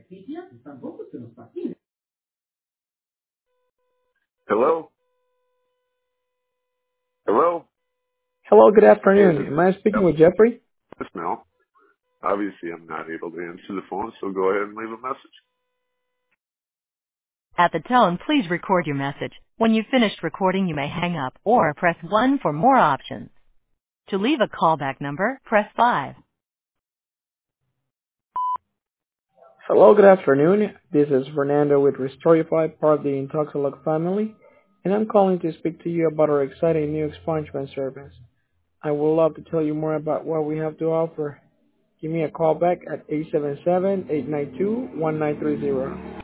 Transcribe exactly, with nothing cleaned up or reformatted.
Hello? Hello? Hello, good Hey, afternoon. this Am is I speaking yep, with Jeffrey? this Mel. Obviously, I'm not able to answer the phone, so go ahead and leave a message. At the tone, please record your message. When you've finished recording, you may hang up or press one for more options. To leave a callback number, press five. Hello, good afternoon. This is Fernando with Restorify, part of the Intoxilog family, and I'm calling to speak to you about our exciting new expungement service. I would love to tell you more about what we have to offer. Give me a call back at eight seven seven, eight nine two, one nine three zero.